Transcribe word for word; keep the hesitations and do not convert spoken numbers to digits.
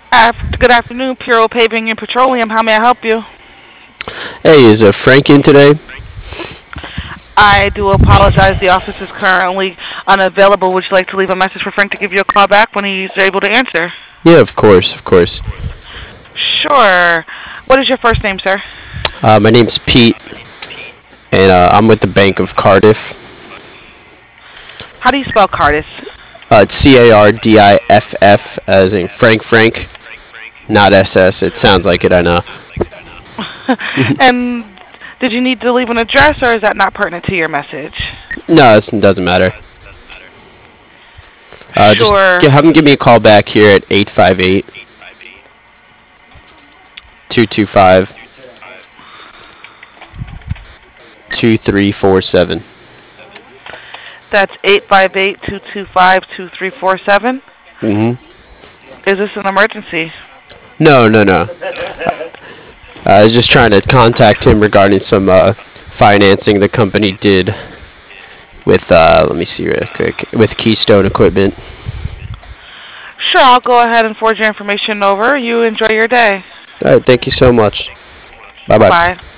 Af- Good afternoon, Puro Paving and Petroleum. How may I help you? Hey, is uh, Frank in today? I do apologize. The office is currently unavailable. Would you like to leave a message for Frank to give you a call back when he's able to answer? Yeah, of course, of course. Sure. What is your first name, sir? Uh, my name's Pete, and uh, I'm with the Bank of Cardiff. How do you spell Cardis? Uh, it's C A R D I F F, as in Frank Frank, not S S. It sounds like it, I know. And did you need to leave an address, or is that not pertinent to your message? No, it doesn't matter. Uh, just Sure. g have him give me a call back here at eight five eight, two two five, two three four seven. That's eight five eight two two five two three four seven. Mm-hmm. Is this an emergency? No, no, no. Uh, I was just trying to contact him regarding some uh, financing the company did with, uh, let me see real quick, with Keystone Equipment. Sure, I'll go ahead and forward your information over. You enjoy your day. All right, thank you so much. Bye Bye bye. bye.